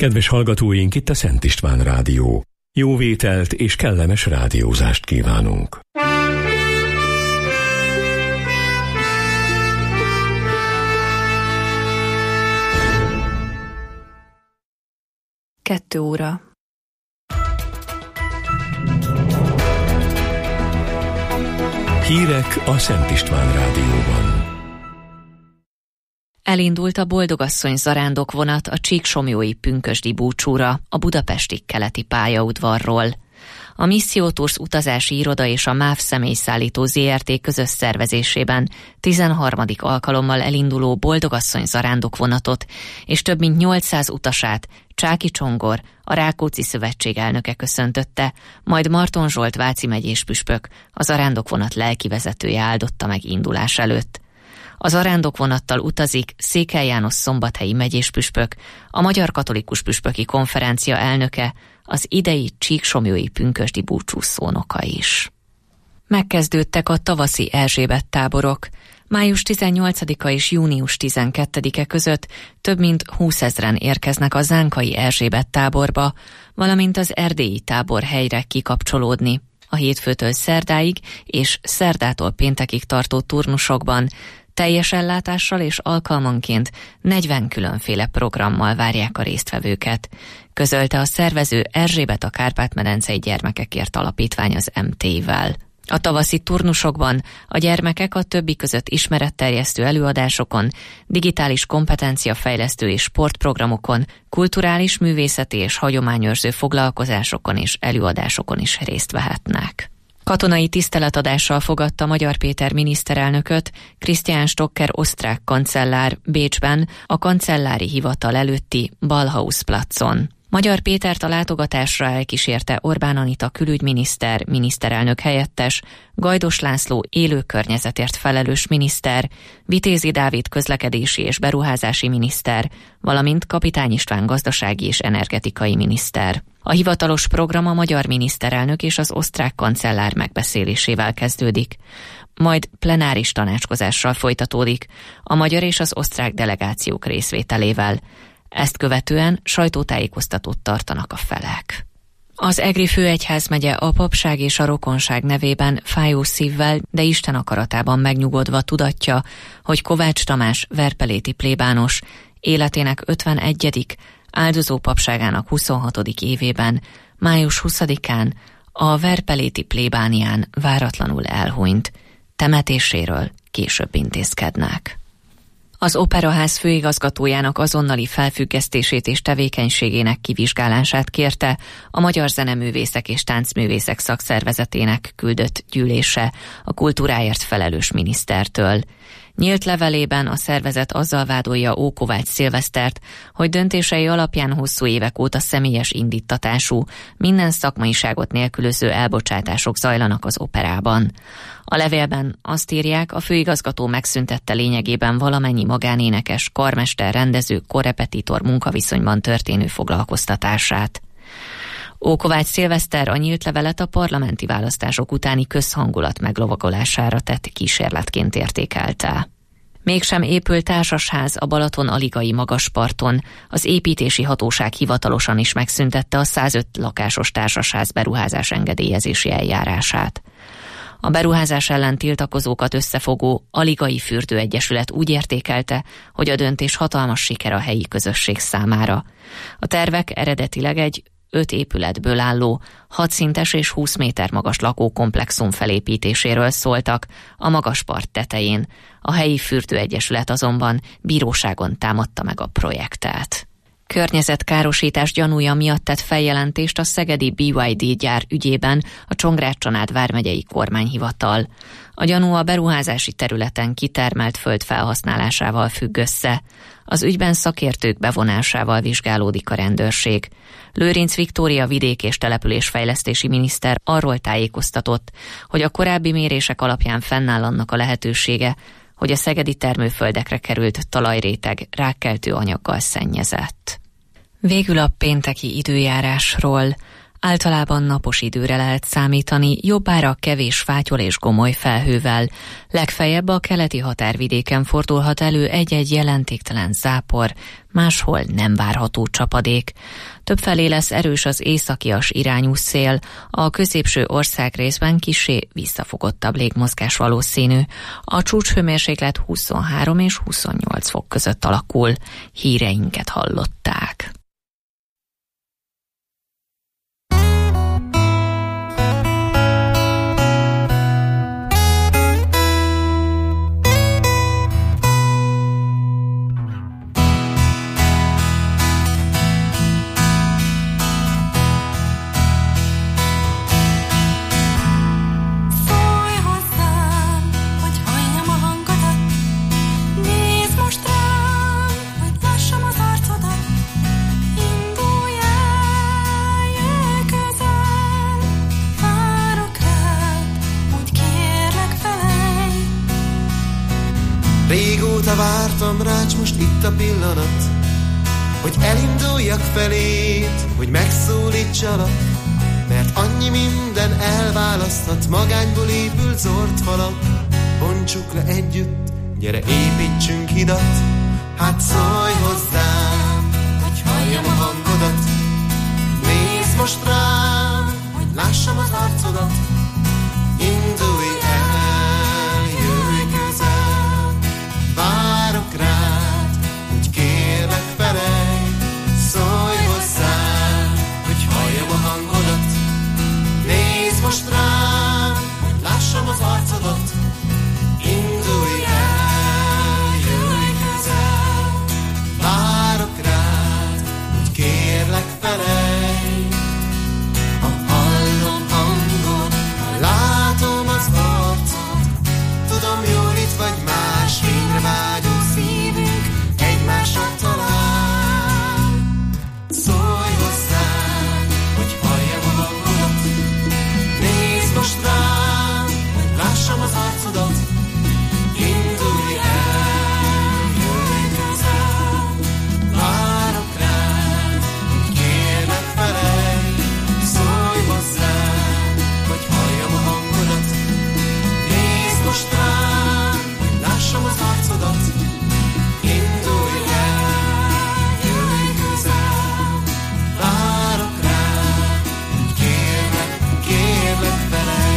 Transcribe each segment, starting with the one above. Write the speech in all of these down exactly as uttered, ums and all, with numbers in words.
Kedves hallgatóink, itt a Szent István Rádió. Jó vételt és kellemes rádiózást kívánunk. Kettő óra. Hírek a Szent István Rádióban. Elindult a Boldogasszony zarándokvonat a Csíksomlyói pünkösdi búcsúra a budapesti keleti pályaudvarról. A Missio Tours utazási iroda és a MÁV személyszállító zé er té közös szervezésében tizenharmadik alkalommal elinduló Boldogasszony zarándokvonatot és több mint nyolcszáz utasát Csáky Csongor, a Rákóczi Szövetség elnöke köszöntötte, majd Marton Zsolt váci megyés püspök, a zarándokvonat lelkivezetője áldotta meg indulás előtt. A zarándokvonattal utazik Székely János szombathelyi megyés püspök, a Magyar Katolikus Püspöki Konferencia elnöke, az idei csíksomlyói pünkösdi búcsú szónoka is. Megkezdődtek a tavaszi Erzsébet táborok. május tizennyolcadika és június tizenkettedike között több mint húszezren érkeznek a zánkai Erzsébet táborba, valamint az erdélyi tábor helyre kikapcsolódni. A hétfőtől szerdáig és szerdától péntekig tartó turnusokban teljes ellátással és alkalmanként negyven különféle programmal várják a résztvevőket, közölte a szervező Erzsébet a Kárpát-medencei Gyermekekért Alapítvány az em té i-vel. A tavaszi turnusokban a gyermekek a többi között ismeretterjesztő előadásokon, digitális kompetenciafejlesztő és sportprogramokon, kulturális, művészeti és hagyományőrző foglalkozásokon és előadásokon is részt vehetnek. Katonai tiszteletadással fogadta Magyar Péter miniszterelnököt Christian Stocker osztrák kancellár Bécsben a kancellári hivatal előtti Ballhausplatz-on. Magyar Pétert a látogatásra elkísérte Orbán Anita külügyminiszter, miniszterelnök helyettes, Gajdos László élő környezetért felelős miniszter, Vitézi Dávid közlekedési és beruházási miniszter, valamint Kapitány István gazdasági és energetikai miniszter. A hivatalos program a magyar miniszterelnök és az osztrák kancellár megbeszélésével kezdődik, majd plenáris tanácskozással folytatódik, a magyar és az osztrák delegációk részvételével. Ezt követően sajtótájékoztatót tartanak a felek. Az egri főegyházmegye a papság és a rokonság nevében fájó szívvel, de Isten akaratában megnyugodva tudatja, hogy Kovács Tamás verpeléti plébános életének ötvenegyedik áldozó papságának huszonhatodik évében, május huszadikán a verpeléti plébánián váratlanul elhunyt. Temetéséről később intézkednek. Az Operaház főigazgatójának azonnali felfüggesztését és tevékenységének kivizsgálását kérte a Magyar Zeneművészek és Táncművészek Szakszervezetének küldött gyűlése a kultúráért felelős minisztertől. Nyílt levelében a szervezet azzal vádolja Ó. Kovács Szilvesztert, hogy döntései alapján hosszú évek óta személyes indíttatású, minden szakmaiságot nélkülöző elbocsátások zajlanak az operában. A levélben azt írják, a főigazgató megszüntette lényegében valamennyi magánénekes, karmester, rendező, korrepetitor munkaviszonyban történő foglalkoztatását. Ó. Kovács Szilveszter a nyílt levelet a parlamenti választások utáni közhangulat meglovagolására tett kísérletként értékelte. Mégsem épül társasház a Balaton-aligai magasparton, az építési hatóság hivatalosan is megszüntette a százöt lakásos társasház beruházás engedélyezési eljárását. A beruházás ellen tiltakozókat összefogó Aligai Fürdőegyesület úgy értékelte, hogy a döntés hatalmas siker a helyi közösség számára. A tervek eredetileg egy öt épületből álló, hat szintes és húsz méter magas lakókomplexum felépítéséről szóltak a Magaspart tetején. A helyi fürdőegyesület azonban bíróságon támadta meg a projektet. Környezetkárosítás gyanúja miatt tett feljelentést a szegedi bé ipszilon dé gyár ügyében a Csongrád-Csanád vármegyei kormányhivatal. A gyanú a beruházási területen kitermelt föld felhasználásával függ össze. Az ügyben szakértők bevonásával vizsgálódik a rendőrség. Lőrinc Viktória vidék- és településfejlesztési miniszter arról tájékoztatott, hogy a korábbi mérések alapján fennáll annak a lehetősége, hogy a szegedi termőföldekre került talajréteg rákkeltő anyaggal szennyezett. Végül a pénteki időjárásról. Általában napos időre lehet számítani, jobbára kevés fátyol és gomoly felhővel. Legfeljebb a keleti határvidéken fordulhat elő egy-egy jelentéktelen zápor, máshol nem várható csapadék. Többfelé lesz erős az északias irányú szél, a középső országrészben kissé visszafogottabb légmozgás valószínű. A csúcshőmérséklet huszonhárom és huszonnyolc fok között alakul. Híreinket hallották. Régóta vártam rá, s most itt a pillanat, hogy elinduljak felét, hogy megszólítsalak, mert annyi minden elválaszthat magányból épült zord falak. Bontsuk le együtt, gyere építsünk hidat, hát szólj hozzám, hogy halljam a hangodat. Nézd most rám, hogy lássam az arcodat, indulj el, jöjj közel, várok rád, hogy kérlek felej, szólj hozzám, hogy halljam a hangodat. Nézd most rám, hogy lássam az arcodat, indulj el, jöjj közel, várok rád, hogy kérlek felej. Ha hallom hangod, ha látom az arcod, tudom jól itt vagy más, fényre vágyó szívünk egymásra talál. Szólj hozzám, hogy halljam a hangodat, nézd most rám, hogy lássam az arcodat, indulj el, jöjj közel, várok rád, hogy kérlek felej, szólj hozzám, hogy halljam a hangodat, nézd most rám, hogy lássam az arcodat, indulj el, jöjj közel, várok rád, hogy kérlek, kérlek felej.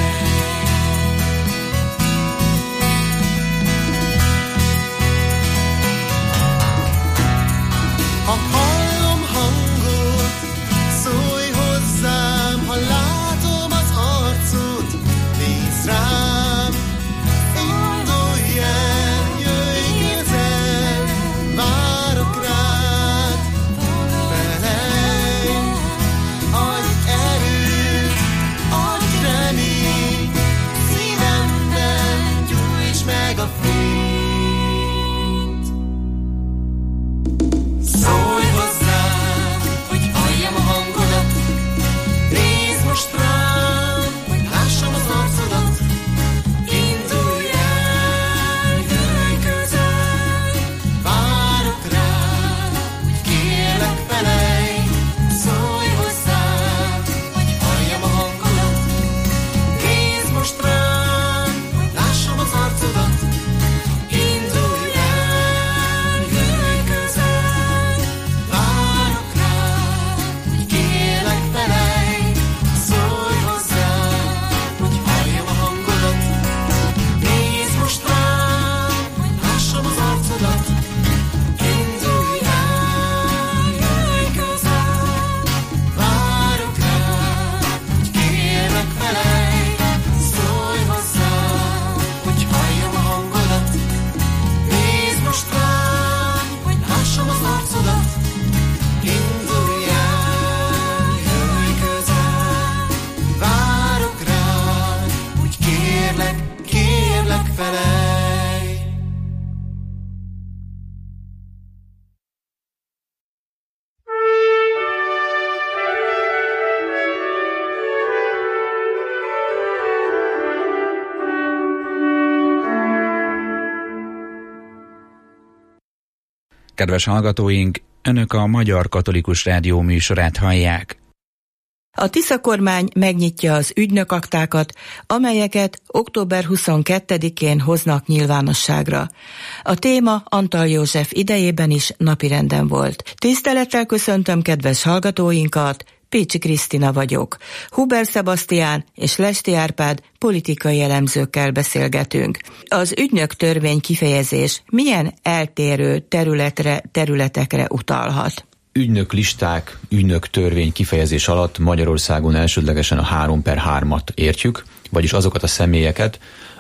Ha hallom hangod, szólj hozzám, ha látom az arcod, nézz rám, indulj el, jöjj közel, várok rád, felej, adj erőt, adj reményt, szívemben gyújts meg a fényt. Szólj hozzám, hogy halljam a hangodat, nézd most rám, hogy lássam az arcodat, indulj el, jöjj közel, várok rád, hogy kérlek felej, szólj hozzám, hogy halljam a hangodat, nézd most rám, hogy lássam az arcodat, indulj el, jöjj közel, várok rád, hogy kérlek felej, szólj hozzám, hogy halljam a hangodat, nézd most rám, hogy lássam az arcodat, indulj el, jöjj közel, várok rád, hogy kérlek felej, szólj hozzám, hogy halljam a hangodat, nézd most rám, hogy lássam az arcodat, indulj el, jöjj közel, várok rád, hogy kérlek, kérlek felej. Kedves hallgatóink, Önök a Magyar Katolikus Rádió műsorát hallják. A Tisza kormány megnyitja az ügynökaktákat, amelyeket október huszonkettedikén hoznak nyilvánosságra. A téma Antall József idejében is napirenden volt. Tisztelettel köszöntöm kedves hallgatóinkat, Pécsi Krisztina vagyok. Huber Sebastián és Lesti Árpád politikai elemzőkkel beszélgetünk. Az ügynök törvény kifejezés milyen eltérő területre, területekre utalhat? Ügynök listák, ügynök törvény kifejezés alatt Magyarországon elsődlegesen a három per hármat értjük, vagyis azokat a személyeket,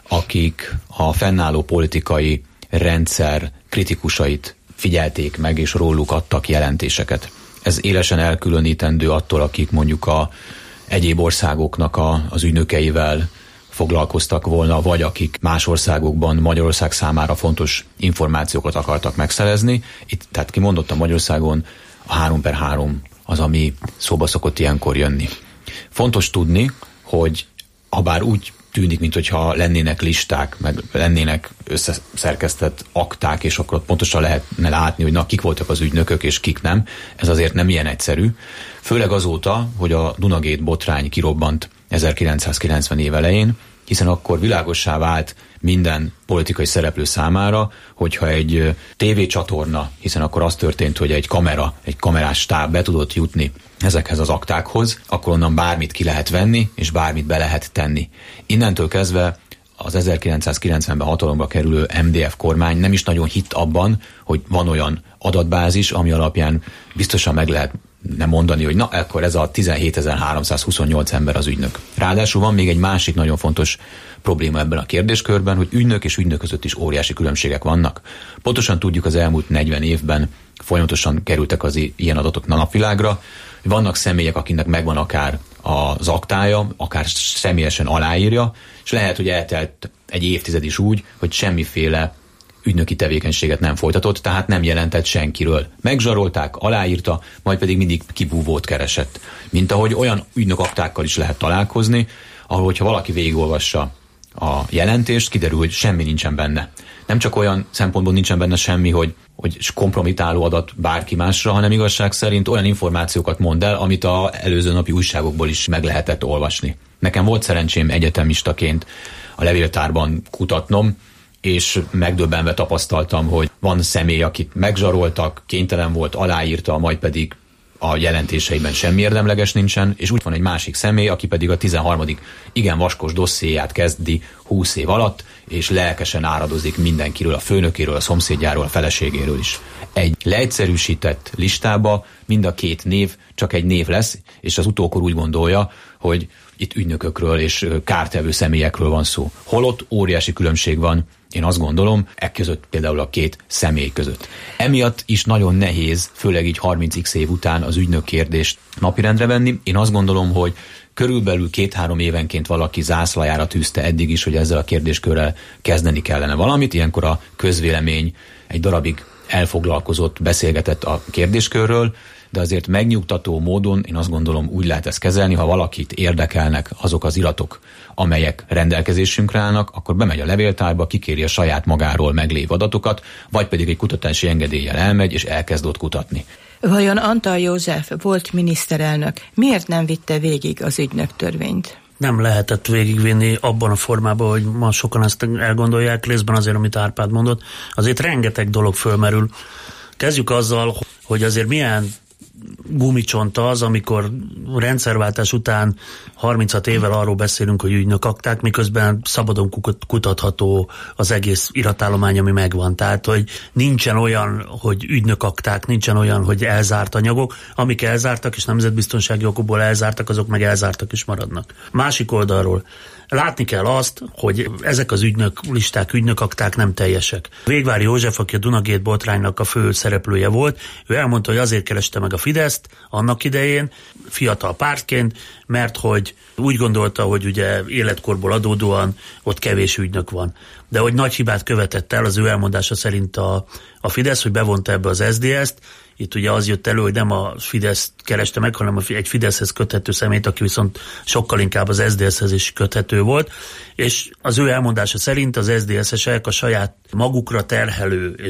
akik a fennálló politikai rendszer kritikusait figyelték meg, és róluk adtak jelentéseket. Ez élesen elkülönítendő attól, akik mondjuk a egyéb országoknak a, az ügynökeivel foglalkoztak volna, vagy akik más országokban Magyarország számára fontos információkat akartak megszerezni. Itt, tehát kimondottan Magyarországon a három per három az, ami szóba szokott ilyenkor jönni. Fontos tudni, hogy habár úgy tűnik, mintha lennének listák, meg lennének összeszerkesztett akták, és akkor pontosan lehetne látni, hogy na, kik voltak az ügynökök, és kik nem. Ez azért nem ilyen egyszerű. Főleg azóta, hogy a Dunagate botrány kirobbant ezerkilencszázkilencven év elején, hiszen akkor világossá vált minden politikai szereplő számára, hogyha egy tévécsatorna, hiszen akkor az történt, hogy egy kamera, egy kamerás stáb be tudott jutni ezekhez az aktákhoz, akkor onnan bármit ki lehet venni, és bármit be lehet tenni. Innentől kezdve az ezerkilencszázkilencvenben hatalomra kerülő em dé ef kormány nem is nagyon hitt abban, hogy van olyan adatbázis, ami alapján biztosan meg lehet nem mondani, hogy na, akkor ez a tizenhétezer-háromszázhuszonnyolc ember az ügynök. Ráadásul van még egy másik nagyon fontos probléma ebben a kérdéskörben, hogy ügynök és ügynök között is óriási különbségek vannak. Pontosan tudjuk, az elmúlt negyven évben folyamatosan kerültek az ilyen adatok a napvilágra. Vannak személyek, akinek megvan akár az aktája, akár személyesen aláírja, és lehet, hogy eltelt egy évtized is úgy, hogy semmiféle ügynöki tevékenységet nem folytatott, tehát nem jelentett senkiről. Megzsarolták, aláírta, majd pedig mindig kibúvót keresett. Mint ahogy olyan ügynökaktákkal is lehet találkozni, ahol, hogyha valaki végigolvassa a jelentést, kiderül, hogy semmi nincsen benne. Nem csak olyan szempontból nincsen benne semmi, hogy, hogy kompromitáló adat bárki másra, hanem igazság szerint olyan információkat mond el, amit az előző napi újságokból is meg lehetett olvasni. Nekem volt szerencsém egyetemistaként a levéltárban kutatnom, és megdöbbenve tapasztaltam, hogy van személy, akit megzsaroltak, kénytelen volt, aláírta, majd pedig a jelentéseiben semmi érdemleges nincsen, és úgy van egy másik személy, aki pedig a tizenharmadik igen vaskos dossziéját kezdi húsz év alatt, és lelkesen áradozik mindenkiről, a főnökéről, a szomszédjáról, a feleségéről is. Egy leegyszerűsített listába mind a két név csak egy név lesz, és az utókor úgy gondolja, hogy itt ügynökökről és kártevő személyekről van szó. Holott óriási különbség van, én azt gondolom, e között például a két személy között. Emiatt is nagyon nehéz, főleg így harminc év után az ügynök kérdést napirendre venni. Én azt gondolom, hogy körülbelül két-három évenként valaki zászlajára tűzte eddig is, hogy ezzel a kérdéskörrel kezdeni kellene valamit. Ilyenkor a közvélemény egy darabig elfoglalkozott, beszélgetett a kérdéskörről, de azért megnyugtató módon én azt gondolom úgy lehet ezt kezelni, ha valakit érdekelnek azok az iratok, amelyek rendelkezésünkre állnak, akkor bemegy a levéltárba, kikéri a saját magáról meglévő adatokat, vagy pedig egy kutatási engedéllyel elmegy, és elkezd ott kutatni. Vajon Antall József volt miniszterelnök miért nem vitte végig az ügynök törvényt? Nem lehetett végigvinni abban a formában, hogy ma sokan ezt elgondolják, részben azért, amit Árpád mondott. Azért rengeteg dolog fölmerül. Kezdjük azzal, hogy azért milyen gumicsont az, amikor rendszerváltás után harminchat évvel arról beszélünk, hogy ügynökakták, miközben szabadon kutatható az egész iratállomány, ami megvan. Tehát, hogy nincsen olyan, hogy ügynökakták, nincsen olyan, hogy elzárt anyagok, amik elzártak, és nemzetbiztonsági okokból elzártak, azok meg elzártak is maradnak. Másik oldalról látni kell azt, hogy ezek az ügynök listák, ügynökakták nem teljesek. Végvári József, aki a Dunagate botránynak a fő szereplője volt, ő elmondta, hogy azért kereste meg a Fideszt annak idején, fiatal pártként, mert hogy úgy gondolta, hogy ugye életkorból adódóan ott kevés ügynök van. De hogy nagy hibát követett el az ő elmondása szerint a, a Fidesz, hogy bevonta ebbe az es zé dé es-t. Itt ugye az jött elő, hogy nem a Fidesz kereste meg, hanem egy Fideszhez köthető személyt, aki viszont sokkal inkább az es zé dé es-hez is köthető volt, és az ő elmondása szerint az es zé dé es-esek a saját magukra terhelő és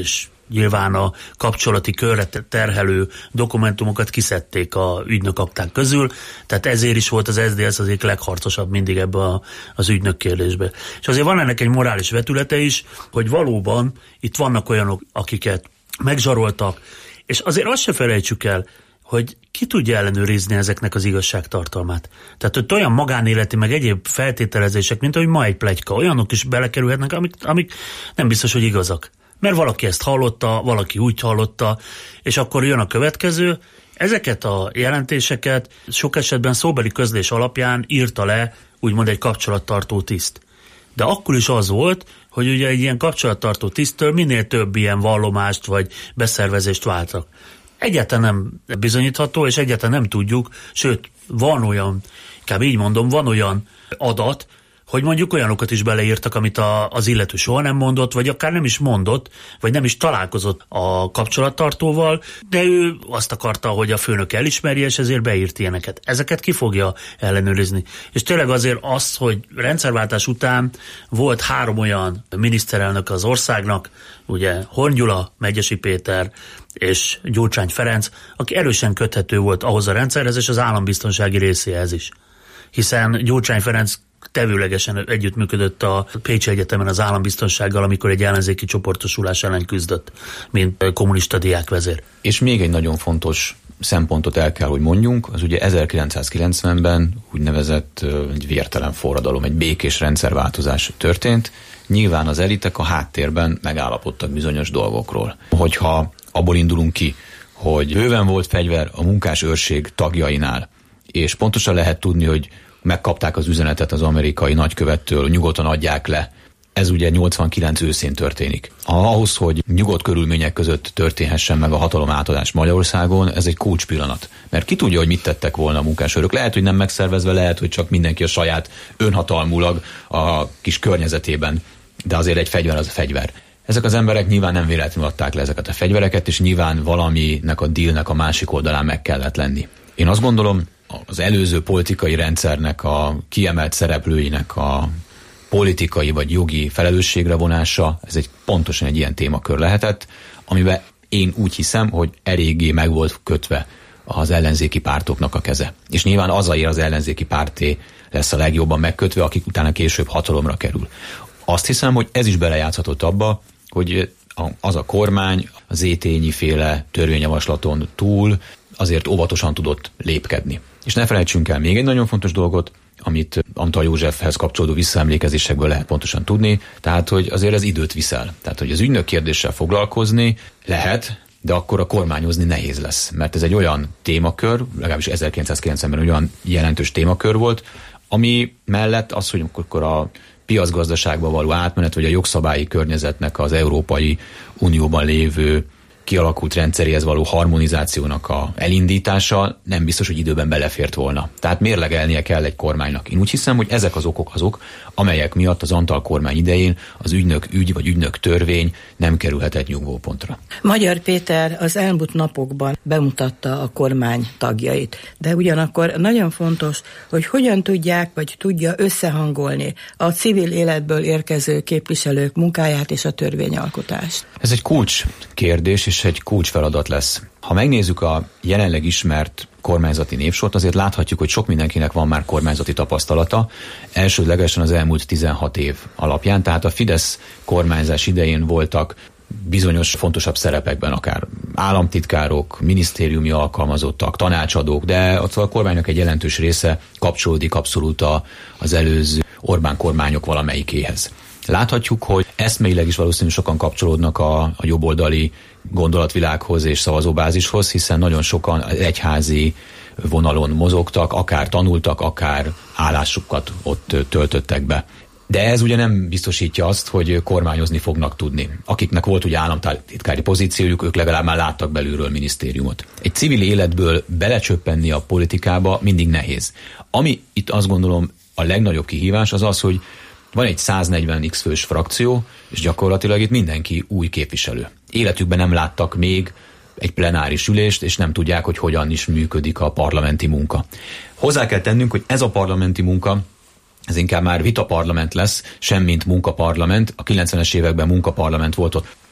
Nyilván a kapcsolati körre terhelő dokumentumokat kiszedték a ügynökakták közül, tehát ezért is volt az es zé dé es az egyik legharcosabb mindig ebbe a, az ügynök kérdésbe. És azért van ennek egy morális vetülete is, hogy valóban itt vannak olyanok, akiket megzsaroltak, és azért azt se felejtsük el, hogy ki tudja ellenőrizni ezeknek az igazságtartalmát. Tehát, hogy olyan magánéleti, meg egyéb feltételezések, mint ahogy ma egy pletyka, olyanok is belekerülhetnek, amik, amik nem biztos, hogy igazak. Mert valaki ezt hallotta, valaki úgy hallotta, és akkor jön a következő. Ezeket a jelentéseket sok esetben szóbeli közlés alapján írta le úgymond egy kapcsolattartó tiszt. De akkor is az volt, hogy ugye egy ilyen kapcsolattartó tiszttől minél több ilyen vallomást vagy beszervezést váltak. Egyáltalán nem bizonyítható, és egyáltalán nem tudjuk, sőt, van olyan, inkább így mondom, van olyan adat, hogy mondjuk olyanokat is beleírtak, amit a, az illető soha nem mondott, vagy akár nem is mondott, vagy nem is találkozott a kapcsolattartóval, de ő azt akarta, hogy a főnök elismerje, és ezért beírt ilyeneket. Ezeket ki fogja ellenőrizni. És tényleg azért az, hogy rendszerváltás után volt három olyan miniszterelnök az országnak, ugye Horn Gyula, Megyesi Péter és Gyurcsány Ferenc, aki erősen köthető volt ahhoz a rendszerhez, és az állambiztonsági részéhez is. Hiszen Gyurcsány Ferenc tevőlegesen együttműködött a Pécsi Egyetemen az állambiztonsággal, amikor egy ellenzéki csoportosulás ellen küzdött, mint kommunista diákvezér. És még egy nagyon fontos szempontot el kell, hogy mondjunk, az ugye ezerkilencszázkilencvenben úgynevezett egy vértelen forradalom, egy békés rendszerváltozás történt. Nyilván az elitek a háttérben megállapodtak bizonyos dolgokról. Hogyha abból indulunk ki, hogy bőven volt fegyver a munkásőrség tagjainál, és pontosan lehet tudni, hogy megkapták az üzenetet az amerikai nagykövettől, nyugodtan adják le. Ez ugye nyolcvankilenc őszén történik. Ahhoz, hogy nyugodt körülmények között történhessen meg a hatalom átadás Magyarországon, ez egy kulcspillanat. Mert ki tudja, hogy mit tettek volna a munkásőrök. Lehet, hogy nem megszervezve, lehet, hogy csak mindenki a saját önhatalmulag a kis környezetében. De azért egy fegyver az a fegyver. Ezek az emberek nyilván nem véletlenül adták le ezeket a fegyvereket, és nyilván valaminek a dealnek a másik oldalán meg kellett lenni. Én azt gondolom, az előző politikai rendszernek a kiemelt szereplőinek a politikai vagy jogi felelősségre vonása, ez egy pontosan egy ilyen témakör lehetett, amiben én úgy hiszem, hogy eléggé meg volt kötve az ellenzéki pártoknak a keze. És nyilván azért az ellenzéki párté lesz a legjobban megkötve, akik utána később hatalomra kerül. Azt hiszem, hogy ez is belejátszhatott abba, hogy az a kormány az Zétényi féle törvényjavaslaton túl azért óvatosan tudott lépkedni. És ne felejtsünk el még egy nagyon fontos dolgot, amit Antal Józsefhez kapcsolódó visszaemlékezésekből lehet pontosan tudni, tehát, hogy azért ez időt viszel. Tehát, hogy az ügynök kérdéssel foglalkozni lehet, de akkor a kormányozni nehéz lesz. Mert ez egy olyan témakör, legalábbis ezerkilencszázkilencvenben olyan jelentős témakör volt, ami mellett az, hogy akkor a piacgazdaságba való átmenet, vagy a jogszabályi környezetnek az Európai Unióban lévő kialakult rendszeréhez való harmonizációnak a elindítása nem biztos, hogy időben belefért volna. Tehát mérlegelnie kell egy kormánynak. Én úgy hiszem, hogy ezek az okok azok, amelyek miatt az Antal kormány idején az ügynök ügy vagy ügynök törvény nem kerülhetett nyugvópontra. Magyar Péter az elmúlt napokban bemutatta a kormány tagjait, de ugyanakkor nagyon fontos, hogy hogyan tudják, vagy tudja összehangolni a civil életből érkező képviselők munkáját és a törvényalkotást. Ez egy kulcs kérdés, és egy kulcsfeladat lesz. Ha megnézzük a jelenleg ismert kormányzati névsort, azért láthatjuk, hogy sok mindenkinek van már kormányzati tapasztalata, elsődlegesen az elmúlt tizenhat év alapján, tehát a Fidesz kormányzás idején voltak bizonyos fontosabb szerepekben, akár államtitkárok, minisztériumi alkalmazottak, tanácsadók, de a kormánynak egy jelentős része kapcsolódik abszolút az előző Orbán kormányok valamelyikéhez. Láthatjuk, hogy eszmeileg is valószínűleg sokan kapcsolódnak a, a jobboldali gondolatvilághoz és szavazóbázishoz, hiszen nagyon sokan egyházi vonalon mozogtak, akár tanultak, akár állásukat ott töltöttek be. De ez ugye nem biztosítja azt, hogy kormányozni fognak tudni. Akiknek volt ugye államtitkári pozíciójuk, ők legalább már láttak belülről minisztériumot. Egy civil életből belecsöppenni a politikába mindig nehéz. Ami itt azt gondolom a legnagyobb kihívás az az, hogy van egy száznegyven x fős frakció, és gyakorlatilag itt mindenki új képviselő. Életükben nem láttak még egy plenáris ülést, és nem tudják, hogy hogyan is működik a parlamenti munka. Hozzá kell tennünk, hogy ez a parlamenti munka, ez inkább már vitaparlament lesz, semmint munkaparlament. A kilencvenes években munkaparlament volt ott.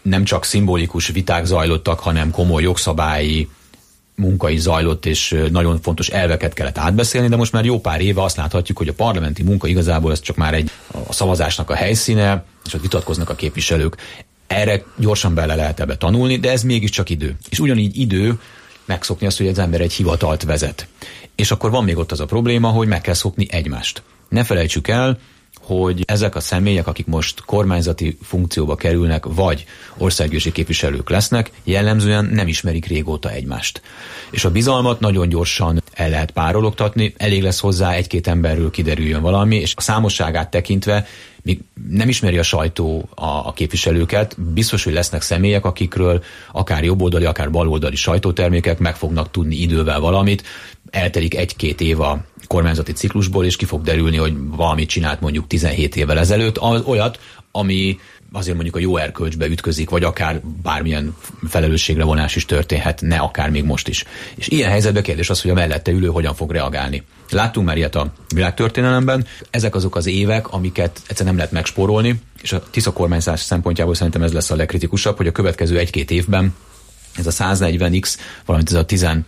nem csak szimbolikus viták zajlottak, hanem komoly jogszabályi munka is zajlott, és nagyon fontos elveket kellett átbeszélni, de most már jó pár éve azt láthatjuk, hogy a parlamenti munka igazából ez csak már egy a szavazásnak a helyszíne, és ott vitatkoznak a képviselők. Erre gyorsan bele lehet ebbe tanulni, de ez mégiscsak idő. És ugyanígy idő megszokni azt, hogy az ember egy hivatalt vezet. És akkor van még ott az a probléma, hogy meg kell szokni egymást. Ne felejtsük el, hogy ezek a személyek, akik most kormányzati funkcióba kerülnek, vagy országgyűlési képviselők lesznek, jellemzően nem ismerik régóta egymást. És a bizalmat nagyon gyorsan el lehet párologtatni, elég lesz hozzá egy-két emberről kiderüljön valami, és a számosságát tekintve, míg nem ismeri a sajtó a, a képviselőket, biztos, hogy lesznek személyek, akikről akár jobboldali, akár baloldali sajtótermékek meg fognak tudni idővel valamit, eltelik egy-két év a kormányzati ciklusból, és ki fog derülni, hogy valamit csinált mondjuk tizenhét évvel ezelőtt, az olyat, ami azért mondjuk a jó erkölcsbe ütközik, vagy akár bármilyen felelősségre vonás is történhet, ne akár még most is. És ilyen helyzetben kérdés az, hogy a mellette ülő hogyan fog reagálni. Láttunk már ilyet a világtörténelemben, ezek azok az évek, amiket egyszerűen nem lehet megspórolni, és a Tisza kormányzás szempontjából szerintem ez lesz a legkritikusabb, hogy a következő egy-két évben ez a száznegyven x, valamint ez a tizenhat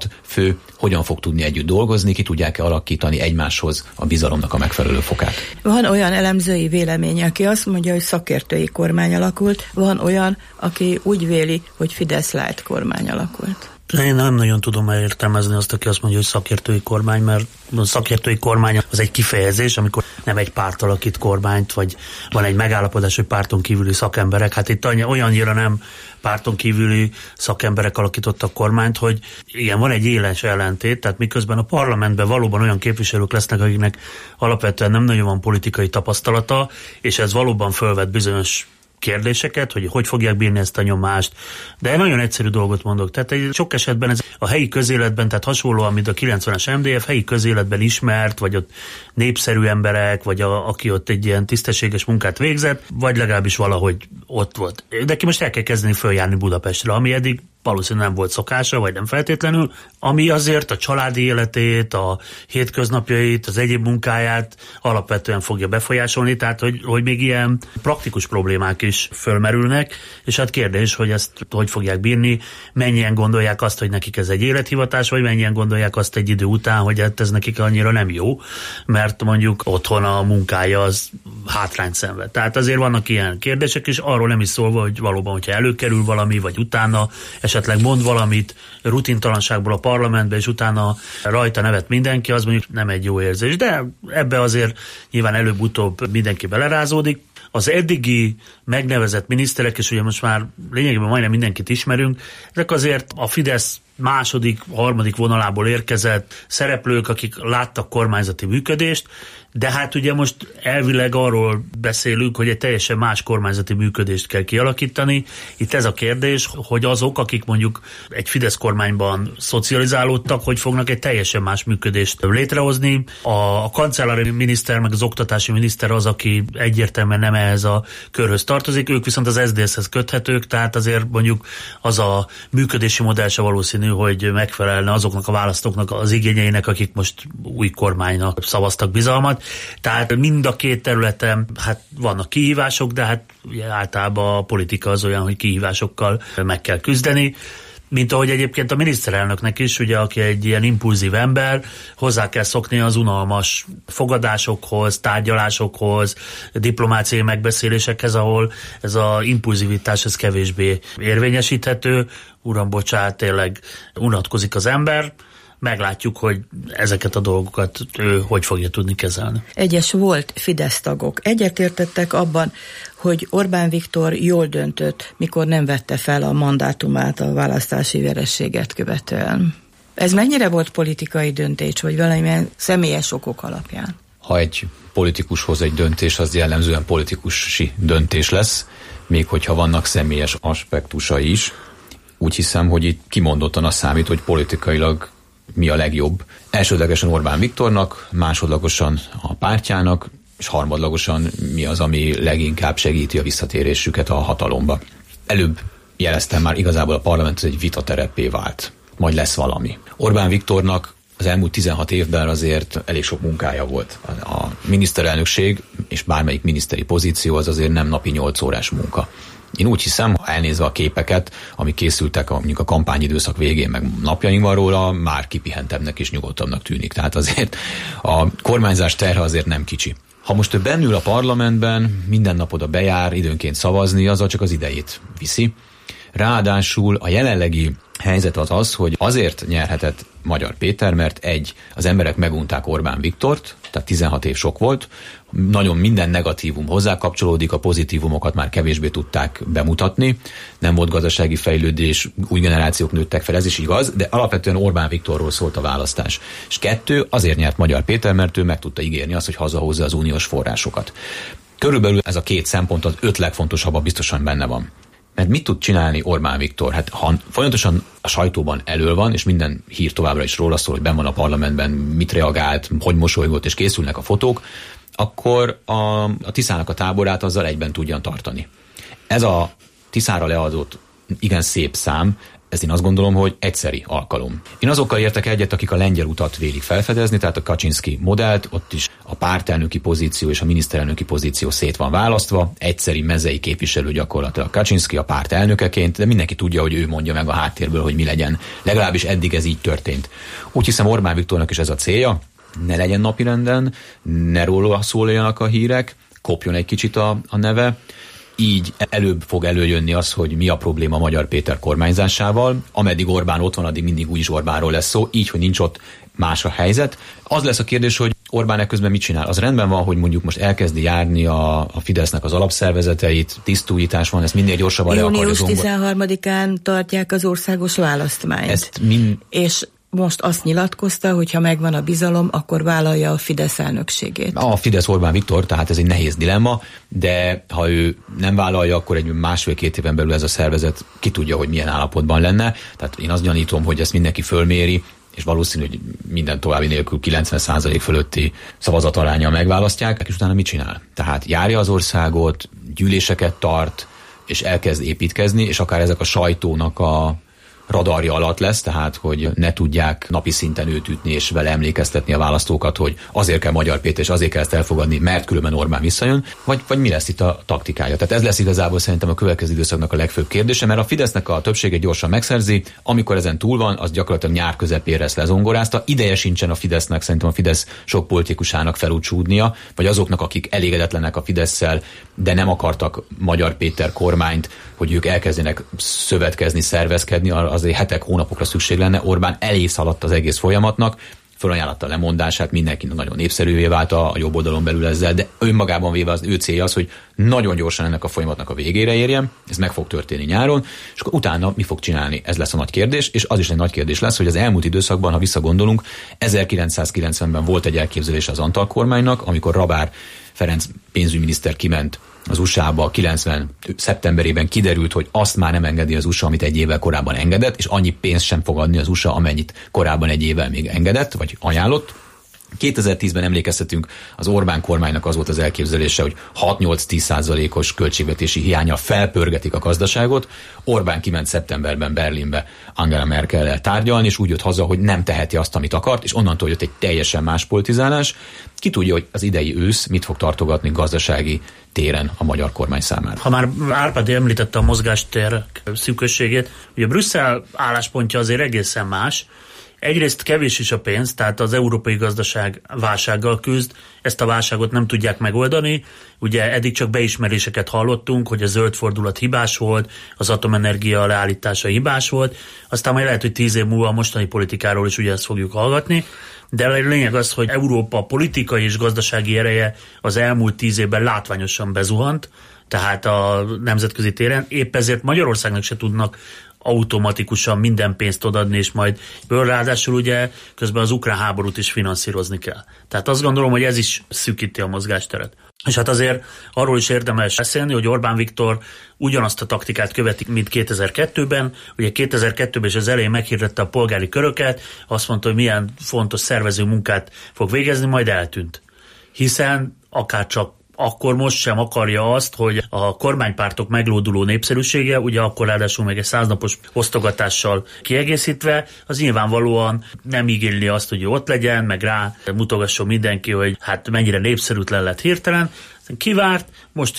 fő hogyan fog tudni együtt dolgozni, ki tudják-e alakítani egymáshoz a bizalomnak a megfelelő fokát. Van olyan elemzői vélemény, aki azt mondja, hogy szakértői kormány alakult, van olyan, aki úgy véli, hogy Fidesz-light kormány alakult. Én nem nagyon tudom elértelmezni azt, aki azt mondja, hogy szakértői kormány, mert a szakértői kormány az egy kifejezés, amikor nem egy párt alakít kormányt, vagy van egy megállapodás, hogy párton kívüli szakemberek. Hát itt olyannyira nem párton kívüli szakemberek alakítottak kormányt, hogy igen, van egy éles ellentét, tehát miközben a parlamentben valóban olyan képviselők lesznek, akiknek alapvetően nem nagyon van politikai tapasztalata, és ez valóban fölvet bizonyos kérdéseket, hogy hogy fogják bírni ezt a nyomást. De egy nagyon egyszerű dolgot mondok. Tehát egy, sok esetben ez a helyi közéletben, tehát hasonlóan, mint a kilencvenes em dé ef, helyi közéletben ismert, vagy ott népszerű emberek, vagy a, aki ott egy ilyen tisztességes munkát végzett, vagy legalábbis valahogy ott volt. De ki most el kell kezdeni följárni Budapestre, ami eddig valószínűleg nem volt szokása, vagy nem feltétlenül, ami azért a családi életét, a hétköznapjait, az egyéb munkáját alapvetően fogja befolyásolni, tehát hogy, hogy még ilyen praktikus problémák is fölmerülnek, és hát kérdés, hogy ezt hogy fogják bírni, mennyien gondolják azt, hogy nekik ez egy élethivatás, vagy mennyien gondolják azt egy idő után, hogy hát ez nekik annyira nem jó, mert mondjuk otthon a munkája az hátrányt szenved. Tehát azért vannak ilyen kérdések, és arról nem is szólva, hogy valóban, hogyha előkerül valami, vagy utána esetleg mond valamit rutintalanságból a parlamentbe, és utána rajta nevet mindenki, az mondjuk nem egy jó érzés. De ebbe azért nyilván előbb-utóbb mindenki belerázódik. Az eddigi megnevezett miniszterek, és ugye most már lényegében majdnem mindenkit ismerünk, ezek azért a Fidesz második, harmadik vonalából érkezett szereplők, akik láttak kormányzati működést, de hát ugye most elvileg arról beszélünk, hogy egy teljesen más kormányzati működést kell kialakítani. Itt ez a kérdés, hogy azok, akik mondjuk egy Fidesz kormányban szocializálódtak, hogy fognak egy teljesen más működést létrehozni. A, a kancellári miniszter, meg az oktatási miniszter az, aki egyértelműen nem ehhez a körhöz tartozik, ők viszont az es zé dé es-hez köthetők, tehát azért mondjuk az a működési modell se valószínű, hogy megfelelne azoknak a választóknak az igényeinek, akik most új kormánynak szavaztak bizalmat. Tehát mind a két területen hát vannak kihívások, de hát ugye általában a politika az olyan, hogy kihívásokkal meg kell küzdeni. Mint ahogy egyébként a miniszterelnöknek is, ugye, aki egy ilyen impulzív ember, hozzá kell szokni az unalmas fogadásokhoz, tárgyalásokhoz, diplomáciai megbeszélésekhez, ahol ez az impulzivitás ez kevésbé érvényesíthető. Uram, bocsánat, tényleg unatkozik az ember. Meglátjuk, hogy ezeket a dolgokat ő hogy fogja tudni kezelni. Egyes volt Fidesz tagok egyetértettek abban, hogy Orbán Viktor jól döntött, mikor nem vette fel a mandátumát a választási vereséget követően. Ez mennyire volt politikai döntés, vagy valamilyen személyes okok alapján? Ha egy politikus hoz egy döntés, az jellemzően politikusi döntés lesz, még hogyha vannak személyes aspektusai is. Úgy hiszem, hogy itt kimondottan az számít, hogy politikailag mi a legjobb. Elsődlegesen Orbán Viktornak, másodlagosan a pártjának, és harmadlagosan mi az, ami leginkább segíti a visszatérésüket a hatalomba. Előbb jeleztem már, igazából a parlament egy vitatereppé vált. Majd lesz valami. Orbán Viktornak az elmúlt tizenhat évben azért elég sok munkája volt. A miniszterelnökség és bármelyik miniszteri pozíció az azért nem napi nyolc órás munka. Én úgy hiszem, ha elnézve a képeket, amik készültek a, mondjuk a kampányidőszak végén, meg napjainkban róla, már kipihentebbnek és nyugodtabbnak tűnik. Tehát azért a kormányzás terhe azért nem kicsi. Ha most ő bennül a parlamentben, minden nap oda bejár időnként szavazni, azzal csak az idejét viszi. Ráadásul a jelenlegi helyzet az az, hogy azért nyerhetett Magyar Péter, mert egy, az emberek megunták Orbán Viktort, tehát tizenhat év sok volt, nagyon minden negatívum hozzá kapcsolódik, a pozitívumokat már kevésbé tudták bemutatni, nem volt gazdasági fejlődés, új generációk nőttek fel, ez is igaz, de alapvetően Orbán Viktorról szólt a választás. És kettő, azért nyert Magyar Péter, mert ő meg tudta ígérni azt, hogy hazahozza az uniós forrásokat. Körülbelül ez a két szempont az öt legfontosabb, biztosan benne van. Mert mit tud csinálni Orbán Viktor? Hát ha folyamatosan a sajtóban elől van, és minden hír továbbra is róla szól, hogy benn van a parlamentben, mit reagált, hogy mosolygott, és készülnek a fotók, akkor a, a Tiszának a táborát azzal egyben tudjan tartani. Ez a Tiszára leadott igen szép szám, ez én azt gondolom, hogy egyszeri alkalom. Én azokkal értek egyet, akik a lengyel utat vélik felfedezni, tehát a Kaczynszki modellt, ott is a pártelnöki pozíció és a miniszterelnöki pozíció szét van választva, egyszeri mezei képviselő gyakorlatilag Kaczynszki a párt elnökeként, de mindenki tudja, hogy ő mondja meg a háttérből, hogy mi legyen. Legalábbis eddig ez így történt. Úgy hiszem Orbán Viktornak is ez a célja, ne legyen napirenden, ne róla szóljanak a hírek, kopjon egy kicsit a, a neve, így előbb fog előjönni az, hogy mi a probléma Magyar Péter kormányzásával. Ameddig Orbán ott van, addig mindig úgyis Orbánról lesz szó, így, hogy nincs ott, más a helyzet. Az lesz a kérdés, hogy Orbán ekközben mit csinál. Az rendben van, hogy mondjuk most elkezdi járni a, a Fidesznek az alapszervezeteit, tisztújítás van, ezt minél gyorsabban le akarja június zongor... tizenharmadikán tartják az országos választmányt. Ezt mind... És most azt nyilatkozta, hogy ha megvan a bizalom, akkor vállalja a Fidesz elnökségét. A Fidesz Orbán Viktor, tehát ez egy nehéz dilemma, de ha ő nem vállalja, akkor egy másfél-két éven belül ez a szervezet ki tudja, hogy milyen állapotban lenne. Tehát én azt gyanítom, hogy ezt mindenki fölméri, és valószínű, hogy minden további nélkül kilencven százalék fölötti szavazataránya megválasztják, és utána mit csinál? Tehát járja az országot, gyűléseket tart, és elkezd építkezni, és akár ezek a sajtónak a radarja alatt lesz, tehát hogy ne tudják napi szinten őt ütni és vele emlékeztetni a választókat, hogy azért kell Magyar Péter, és azért kell ezt elfogadni, mert különben Orbán visszajön, vagy, vagy mi lesz itt a taktikája. Tehát ez lesz igazából szerintem a következő időszaknak a legfőbb kérdése, mert a Fidesznek a többséget gyorsan megszerzi, amikor ezen túl van, az gyakorlatilag nyár közepére lesz lezongorázta. Ideje sincsen a Fidesznek, szerintem a Fidesz sok politikusának felúcsúdnia, vagy azoknak, akik elégedetlenek a Fidesszel, de nem akartak Magyar Péter kormányt, hogy ők elkezdenek szövetkezni, szervezkedni, azért hetek, hónapokra szükség lenne. Orbán elé szaladt az egész folyamatnak, felajánlotta a lemondását, mindenki nagyon népszerűvé vált a jobb oldalon belül ezzel, de önmagában véve az ő célja az, hogy nagyon gyorsan ennek a folyamatnak a végére érjen, ez meg fog történni nyáron, és akkor utána mi fog csinálni? Ez lesz a nagy kérdés, és az is egy nagy kérdés lesz, hogy az elmúlt időszakban, ha visszagondolunk, ezerkilencszázkilencvenben volt egy elképzelés az Antal kormánynak, amikor Rabár Ferenc pénzügyminiszter kiment az u es á-ba kilencven szeptemberében, kiderült, hogy azt már nem engedi az u es á, amit egy évvel korábban engedett, és annyi pénzt sem fog adni az u es á, amennyit korábban egy évvel még engedett, vagy ajánlott. kétezer-tízben emlékeztetünk, az Orbán kormánynak az volt az elképzelése, hogy hat-nyolc-tíz százalékos költségvetési hiánnyal felpörgetik a gazdaságot. Orbán kiment szeptemberben Berlinbe Angela Merkellel tárgyalni, és úgy jött haza, hogy nem teheti azt, amit akart, és onnantól jött egy teljesen más politizálás. Ki tudja, hogy az idei ősz mit fog tartogatni gazdasági téren a magyar kormány számára. Ha már Árpád említette a mozgástér szűkösségét, ugye Brüsszel álláspontja azért egészen más. Egyrészt kevés is a pénz, tehát az európai gazdaság válsággal küzd, ezt a válságot nem tudják megoldani. Ugye eddig csak beismeréseket hallottunk, hogy a zöld fordulat hibás volt, az atomenergia leállítása hibás volt, aztán majd lehet, hogy tíz év múlva a mostani politikáról is ugye ezt fogjuk hallgatni, de a lényeg az, hogy Európa politikai és gazdasági ereje az elmúlt tíz évben látványosan bezuhant, tehát a nemzetközi téren, épp ezért Magyarországnak se tudnak automatikusan minden pénzt odadni, és majd ráadásul ugye közben az ukrán háborút is finanszírozni kell. Tehát azt gondolom, hogy ez is szűkíti a mozgásteret. És hát azért arról is érdemes beszélni, hogy Orbán Viktor ugyanazt a taktikát követi, mint kétezer-kettőben. Ugye kétezer-kettőben és az elején meghirdette a polgári köröket, azt mondta, hogy milyen fontos szervező munkát fog végezni, majd eltűnt. Hiszen akár csak akkor most sem akarja azt, hogy a kormánypártok meglóduló népszerűsége, ugye akkor ráadásul még egy száznapos osztogatással kiegészítve, az nyilvánvalóan nem igényli azt, hogy ott legyen, meg rá mutogasson mindenki, hogy hát mennyire népszerűtlen lett hirtelen. Kivárt, most is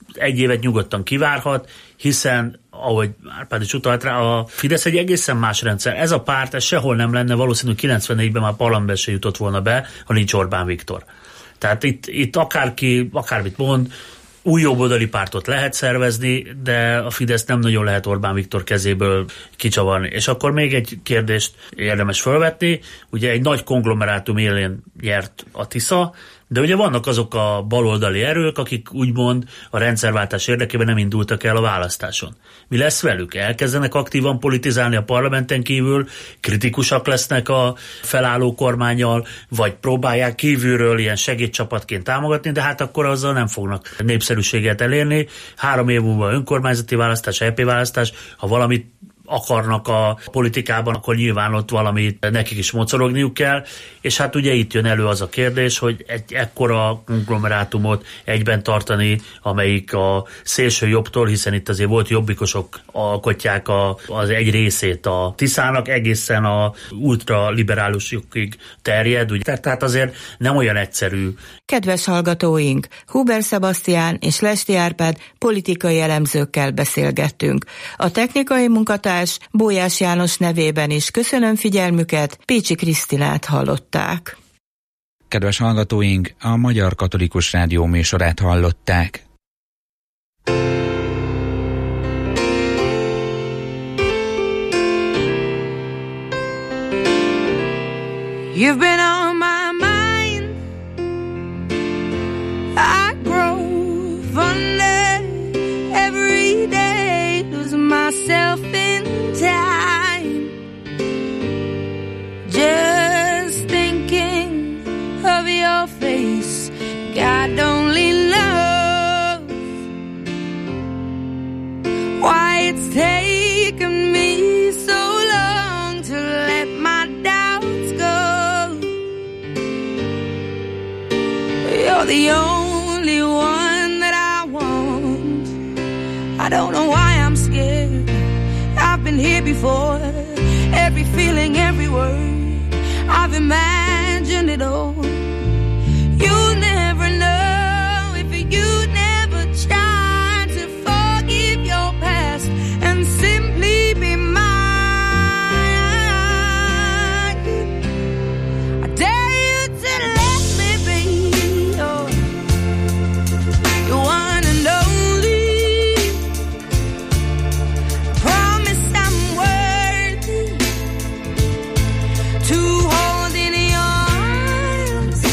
egy évet nyugodtan kivárhat, hiszen, ahogy Árpád is utalt rá, a Fidesz egy egészen más rendszer. Ez a párt, ez sehol nem lenne, valószínűleg kilencvennégyben már parlamentbe se jutott volna be, ha nincs Orbán Viktor. Tehát itt, itt akárki, akármit mond, új jobboldali pártot lehet szervezni, de a Fidesz nem nagyon lehet Orbán Viktor kezéből kicsavarni. És akkor még egy kérdést érdemes felvetni. Ugye egy nagy konglomerátum élén nyert a Tisza, de ugye vannak azok a baloldali erők, akik úgymond a rendszerváltás érdekében nem indultak el a választáson. Mi lesz velük? Elkezdenek aktívan politizálni a parlamenten kívül, kritikusak lesznek a felálló kormánnyal, vagy próbálják kívülről ilyen segédcsapatként támogatni, de hát akkor azzal nem fognak népszerűséget elérni. Három év múlva önkormányzati választás, é pé választás, ha valamit akarnak a politikában, akkor nyilván ott valamit nekik is mocorogniuk kell, és hát ugye itt jön elő az a kérdés, hogy egy ekkora konglomerátumot egyben tartani, amelyik a szélső jobbtól, hiszen itt azért volt jobbikosok alkotják a, az egy részét a Tiszának, egészen a ultraliberálusokig terjed, ugye? Tehát azért nem olyan egyszerű. Kedves hallgatóink, Huber Sebastián és Lesti Árpád politikai elemzőkkel beszélgettünk. A technikai munkatárs Bójás János nevében is köszönöm figyelmüket, Pécsi Krisztinát hallották. Kedves hallgatóink, a Magyar Katolikus Rádió műsorát hallották. You've been on my mind. I grow fonder every day, lose myself in time. Just thinking of your face, God only knows why it's taken me so long to let my doubts go. You're the only one that I want. I don't know why I'm scared. I've been here before. Every feeling, every word, I've imagined it all. You'll never know if you never try to forgive your past and simply be mine. I dare you to let me be your, your one and only. Promise I'm worthy to hold in your arms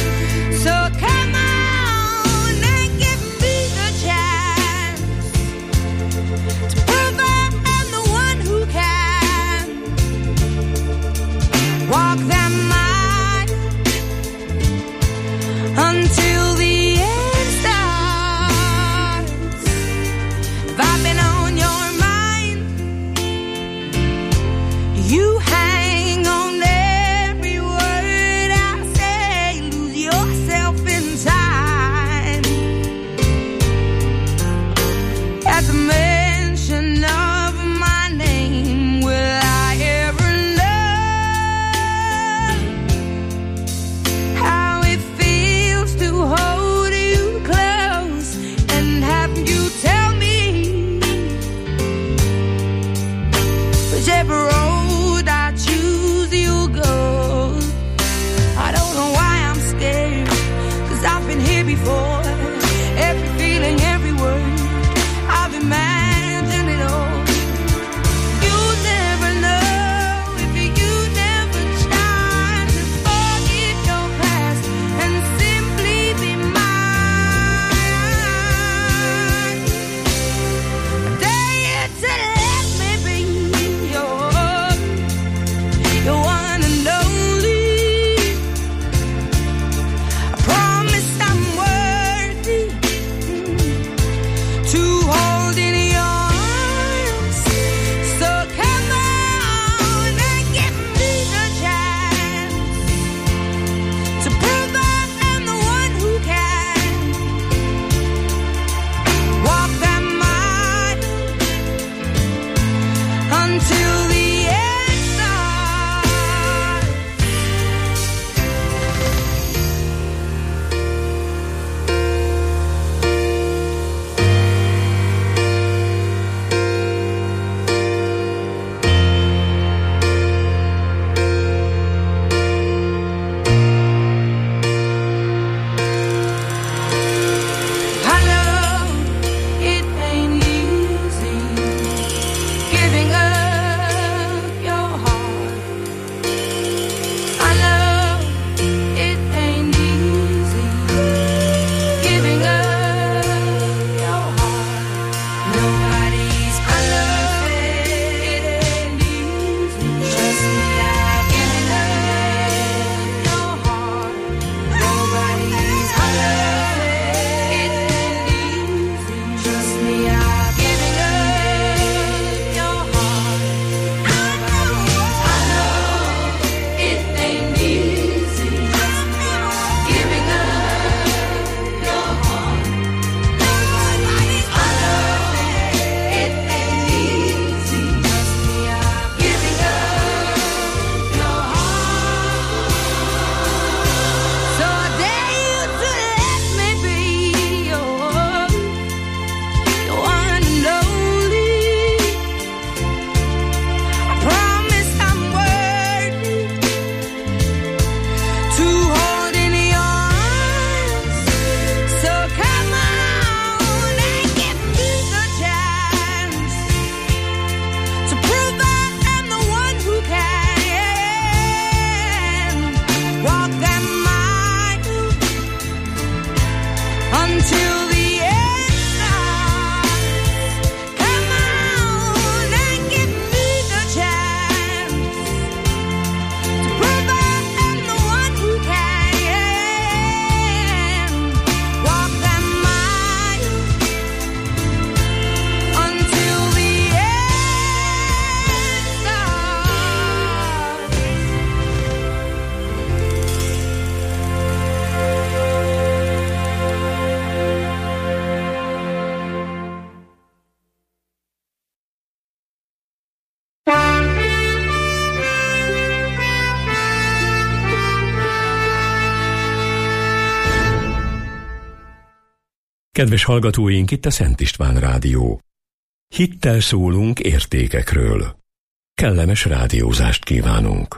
Kedves hallgatóink, itt a Szent István Rádió. Hittel szólunk értékekről. Kellemes rádiózást kívánunk.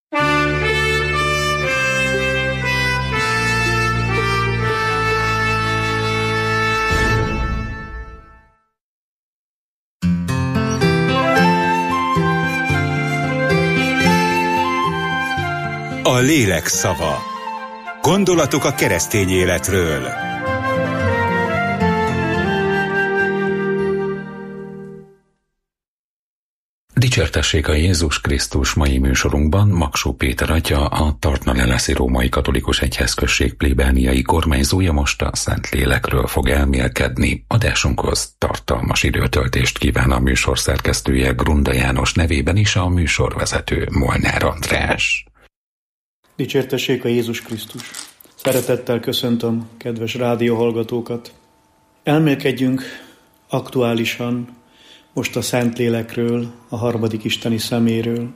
A lélek szava. Gondolatok a keresztény életről. Dicsértessék a Jézus Krisztus mai műsorunkban Maksó Péter atya, a Tartna-Leleszi Római Katolikus Egyházközség plébániai kormányzója most a Szentlélekről fog elmélkedni. Adásunkhoz tartalmas időtöltést kíván a műsor szerkesztője Grunda János, nevében is a műsorvezető Molnár András. Dicsértessék a Jézus Krisztus! Szeretettel köszöntöm kedves rádióhallgatókat. Elmélkedjünk aktuálisan most a Szentlélekről, a harmadik isteni szeméről,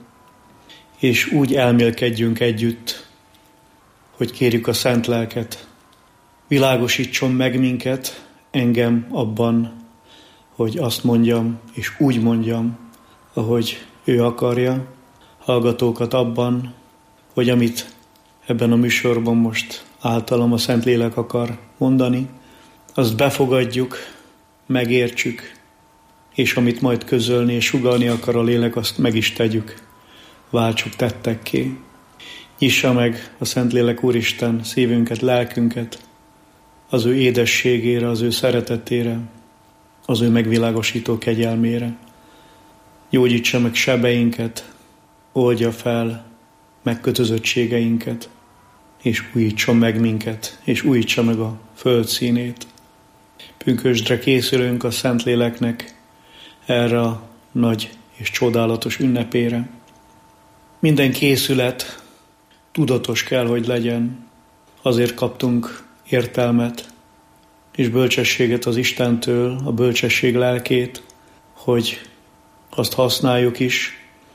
és úgy elmélkedjünk együtt, hogy kérjük a Szent Lelket, világosítson meg minket, engem abban, hogy azt mondjam, és úgy mondjam, ahogy ő akarja, hallgatókat abban, hogy amit ebben a műsorban most általam a Szentlélek akar mondani, azt befogadjuk, megértsük, és amit majd közölni és sugallni akar a lélek, azt meg is tegyük, váltsuk tettekké. Nyissa meg a Szentlélek Úristen szívünket, lelkünket az ő édességére, az ő szeretetére, az ő megvilágosító kegyelmére. Gyógyítsa meg sebeinket, oldja fel megkötözöttségeinket, és újítson meg minket, és újítsa meg a föld színét. Pünkösdre készülünk a Szentléleknek erre a nagy és csodálatos ünnepére. Minden készület tudatos kell, hogy legyen. Azért kaptunk értelmet és bölcsességet az Istentől, a bölcsesség lelkét, hogy azt használjuk is,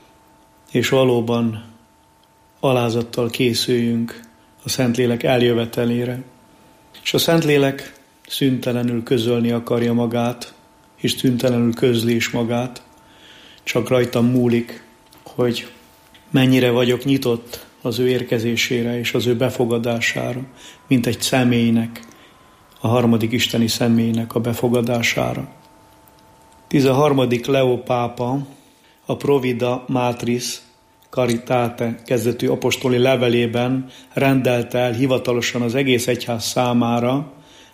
és valóban alázattal készüljünk a Szentlélek eljövetelére. És a Szentlélek szüntelenül közölni akarja magát, és szüntelenül közli is magát, csak rajtam múlik, hogy mennyire vagyok nyitott az ő érkezésére és az ő befogadására, mint egy személynek, a harmadik isteni személynek a befogadására. tizenharmadik Leó pápa a Provida Matris Caritate kezdetű apostoli levelében rendelte el hivatalosan az egész egyház számára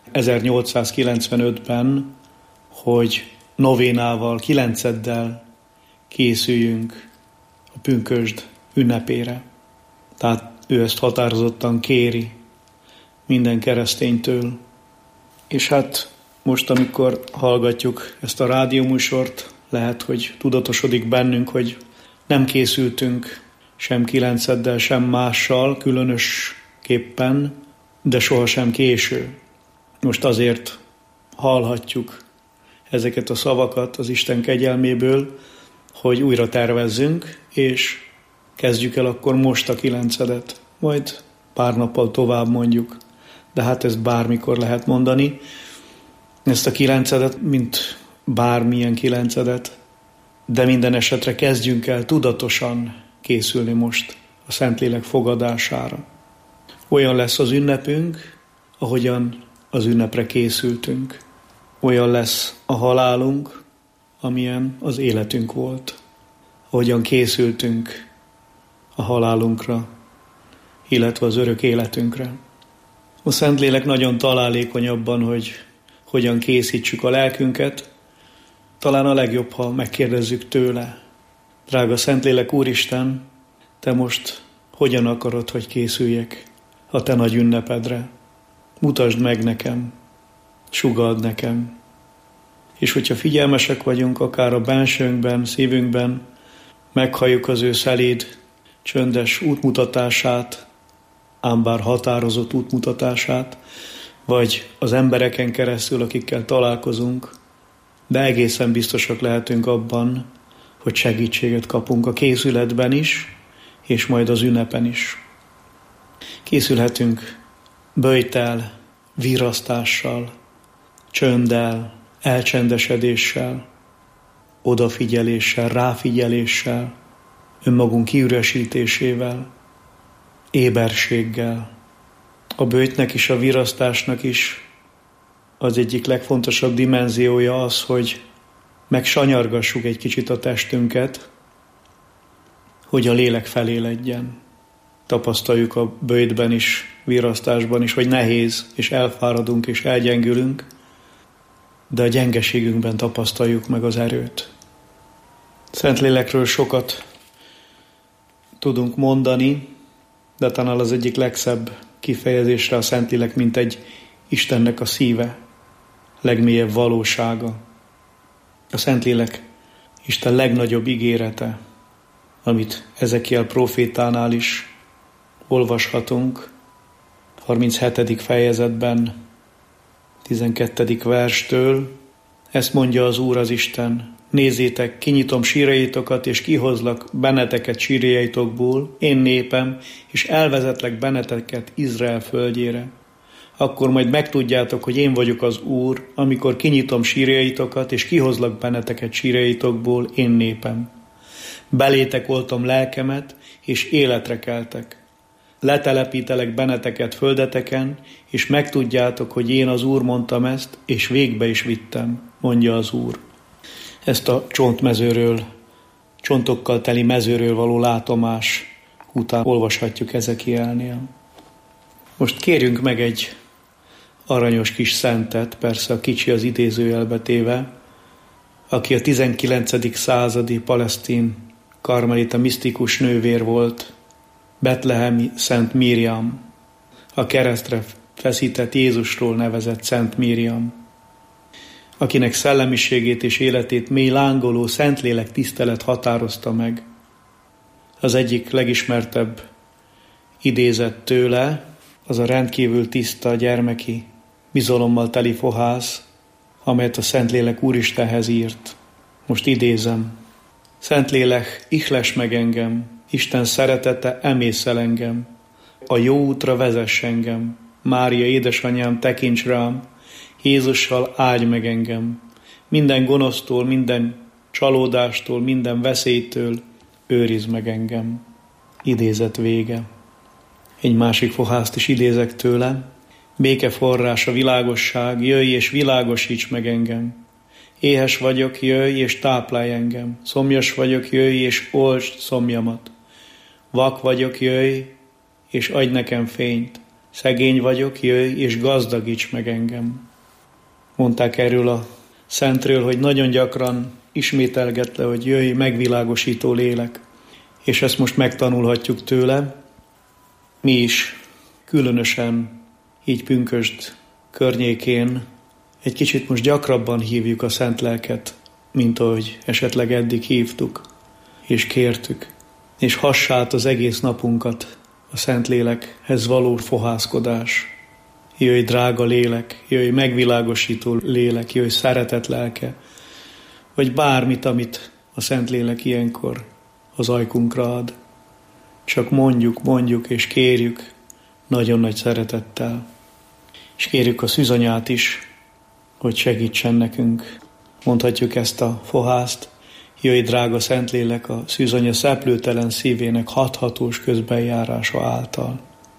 ezernyolcszázkilencvenötben, hogy novénával, kilenceddel készüljünk a pünkösd ünnepére. Tehát ő ezt határozottan kéri minden kereszténytől. És hát most, amikor hallgatjuk ezt a rádióműsort, lehet, hogy tudatosodik bennünk, hogy nem készültünk sem kilenceddel, sem mással, különösképpen, de sohasem késő. Most azért hallhatjuk ezeket a szavakat az Isten kegyelméből, hogy újra tervezzünk, és kezdjük el akkor most a kilencedet. Majd pár nappal tovább mondjuk, de hát ezt bármikor lehet mondani. Ezt a kilencedet, mint bármilyen kilencedet, de minden esetre kezdjünk el tudatosan készülni most a Szentlélek fogadására. Olyan lesz az ünnepünk, ahogyan az ünnepre készültünk. Olyan lesz a halálunk, amilyen az életünk volt. Ahogyan készültünk a halálunkra, illetve az örök életünkre. A Szentlélek nagyon találékony abban, hogy hogyan készítsük a lelkünket. Talán a legjobb, ha megkérdezzük tőle. Drága Szentlélek Úristen, te most hogyan akarod, hogy készüljek a te nagy ünnepedre? Mutasd meg nekem, sugald nekem. És hogyha figyelmesek vagyunk, akár a bensőnkben, szívünkben, meghalljuk az ő szeléd, csöndes útmutatását, ám bár határozott útmutatását, vagy az embereken keresztül, akikkel találkozunk, de egészen biztosak lehetünk abban, hogy segítséget kapunk a készületben is, és majd az ünnepen is. Készülhetünk böjtel, virrasztással, csönddel, elcsendesedéssel, odafigyeléssel, ráfigyeléssel, önmagunk kiüresítésével, éberséggel. A böjtnek és a virasztásnak is az egyik legfontosabb dimenziója az, hogy megsanyargassuk egy kicsit a testünket, hogy a lélek feléledjen. Tapasztaljuk a böjtben is, virasztásban is, hogy nehéz, és elfáradunk, és elgyengülünk, de a gyengeségünkben tapasztaljuk meg az erőt. Szentlélekről sokat tudunk mondani, de talán az egyik legszebb kifejezésre a Szentlélek, mint egy Istennek a szíve, legmélyebb valósága. A Szentlélek Isten legnagyobb ígérete, amit Ezekiel prófétánál is olvashatunk, harminchetedik fejezetben, tizenkettedik verstől. Ezt mondja az Úr az Isten: nézzétek, kinyitom sírjaitokat, és kihozlak benneteket sírjaitokból, én népem, és elvezetlek benneteket Izrael földjére. Akkor majd megtudjátok, hogy én vagyok az Úr, amikor kinyitom sírjaitokat, és kihozlak benneteket sírjaitokból, én népem. Belétek oltom lelkemet, és életre keltek. Letelepítelek benneteket földeteken, és megtudjátok, hogy én az Úr mondtam ezt, és végbe is vittem, mondja az Úr. Ezt a csontmezőről, csontokkal teli mezőről való látomás után olvashatjuk Ezekielnél. Most kérjünk meg egy aranyos kis szentet, persze a kicsi az idézőjelbe téve, aki a tizenkilencedik századi palesztin karmelita misztikus nővér volt, betlehemi Szent Miriam, a keresztre feszített Jézusról nevezett Szent Miriam, akinek szellemiségét és életét mély lángoló Szentlélek tisztelet határozta meg. Az egyik legismertebb idézet tőle az a rendkívül tiszta gyermeki, bizalommal teli fohász, amelyet a Szentlélek Úristenhez írt. Most idézem: Szentlélek, ihles meg engem, Isten szeretete emészel engem, a jó útra vezess engem, Mária édesanyám, tekints rám, Jézussal áldj meg engem, minden gonosztól, minden csalódástól, minden veszélytől őrizd meg engem. Idézet vége. Egy másik fohászt is idézek tőle: béke forrás, a világosság, jöjj és világosíts meg engem. Éhes vagyok, jöjj és táplálj engem. Szomjas vagyok, jöjj és oltsd szomjamat. Vak vagyok, jöjj és adj nekem fényt. Szegény vagyok, jöjj és gazdagíts meg engem. Mondták erről a Szentről, hogy nagyon gyakran ismételgette, hogy jöjj megvilágosító lélek. És ezt most megtanulhatjuk tőle. Mi is különösen így pünkösd környékén egy kicsit most gyakrabban hívjuk a Szent Lelket, mint ahogy esetleg eddig hívtuk és kértük. És hassát az egész napunkat a Szentlélekhez való fohászkodás. Jöjj drága lélek, jöjj megvilágosító lélek, jöjj szeretet lelke, vagy bármit, amit a Szentlélek ilyenkor az ajkunkra ad. Csak mondjuk, mondjuk és kérjük nagyon nagy szeretettel. És kérjük a szűzanyát is, hogy segítsen nekünk. Mondhatjuk ezt a fohászt: jöjj drága Szentlélek a szűzanya szeplőtelen szívének hathatós közbenjárása által.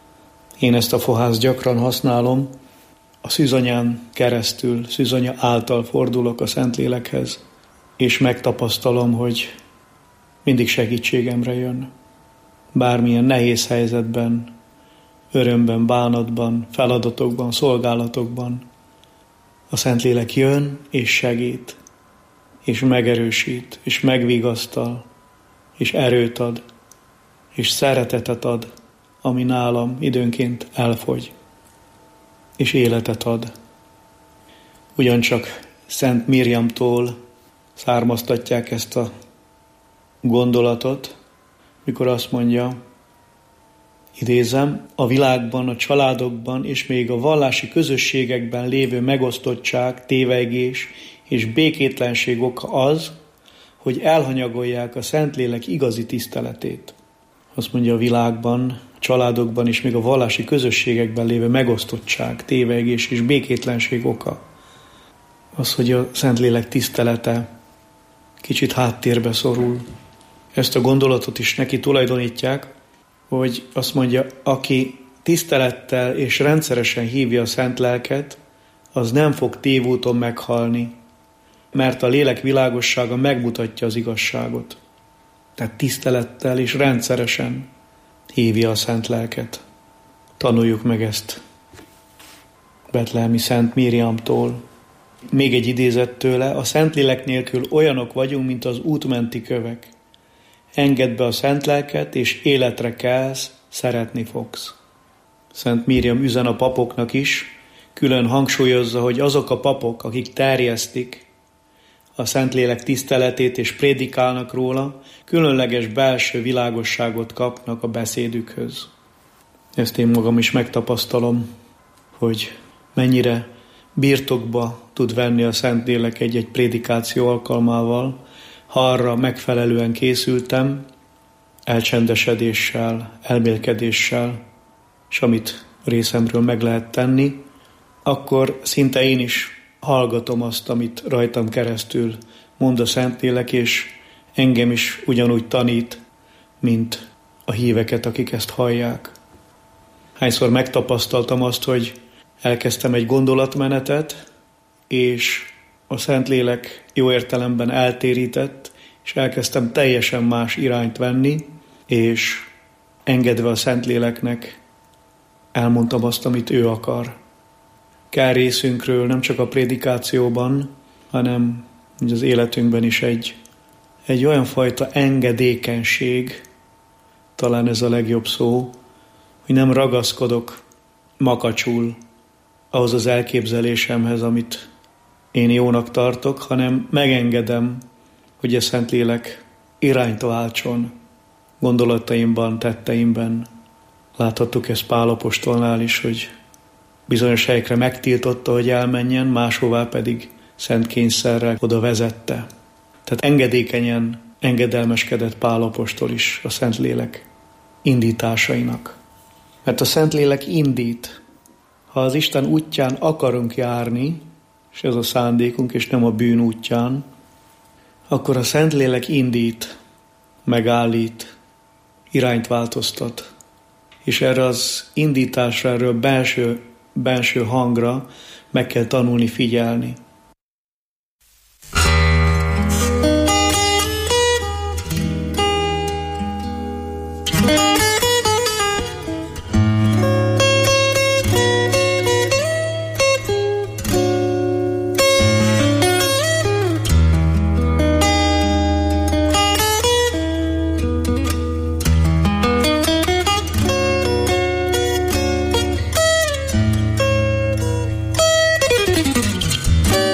Én ezt a fohászt gyakran használom, a szűzanyán keresztül, szűzanya által fordulok a Szentlélekhez, és megtapasztalom, hogy mindig segítségemre jön. Bármilyen nehéz helyzetben, örömben, bánatban, feladatokban, szolgálatokban a Szentlélek jön és segít, és megerősít, és megvigasztal, és erőt ad, és szeretetet ad, ami nálam időnként elfogy, és életet ad. Ugyancsak Szent Miriamtól származtatják ezt a gondolatot, mikor azt mondja, idézem: a világban, a családokban és még a vallási közösségekben lévő megosztottság, tévegés és békétlenség oka az, hogy elhanyagolják a Szentlélek igazi tiszteletét. Azt mondja, a világban, a családokban és még a vallási közösségekben lévő megosztottság, tévegés és békétlenség oka az, hogy a Szentlélek tisztelete kicsit háttérbe szorul. Ezt a gondolatot is neki tulajdonítják, hogy azt mondja, aki tisztelettel és rendszeresen hívja a Szent Lelket, az nem fog tévúton meghalni, mert a lélek világossága megmutatja az igazságot. Tehát tisztelettel és rendszeresen hívja a Szent Lelket. Tanuljuk meg ezt betlehemi Szent Miriamtól. Még egy idézet tőle, a Szentlélek nélkül olyanok vagyunk, mint az útmenti kövek. Engedd be a Szent Lelket, és életre kelsz, szeretni fogsz. Szent Miriam üzen a papoknak is, külön hangsúlyozza, hogy azok a papok, akik terjesztik a Szentlélek tiszteletét és prédikálnak róla, különleges belső világosságot kapnak a beszédükhöz. Ezt én magam is megtapasztalom, hogy mennyire birtokba tud venni a Szentlélek egy-egy prédikáció alkalmával, ha arra megfelelően készültem, elcsendesedéssel, elmélkedéssel, és amit részemről meg lehet tenni, akkor szinte én is hallgatom azt, amit rajtam keresztül mond a Szentlélek, és engem is ugyanúgy tanít, mint a híveket, akik ezt hallják. Hányszor megtapasztaltam azt, hogy elkezdtem egy gondolatmenetet, és a Szentlélek jó értelemben eltérített, és elkezdtem teljesen más irányt venni, és engedve a Szentléleknek elmondtam azt, amit ő akar. Kell részünkről nem csak a prédikációban, hanem az életünkben is egy, egy olyan fajta engedékenység, talán ez a legjobb szó, hogy nem ragaszkodok makacsul ahhoz az elképzelésemhez, amit én jónak tartok, hanem megengedem, hogy a Szentlélek irányt váltson gondolataimban, tetteimben. Láthattuk ezt Pál apostolnál is, hogy bizonyos helyekre megtiltotta, hogy elmenjen, máshová pedig szent kényszerrel oda vezette. Tehát engedékenyen engedelmeskedett Pál apostol is a Szentlélek indításainak. Mert a Szentlélek indít. Ha az Isten útján akarunk járni, és ez a szándékunk, és nem a bűn útján, akkor a Szentlélek indít, megállít, irányt változtat. És erre az indításra, erről belső, belső hangra meg kell tanulni figyelni. Thank you.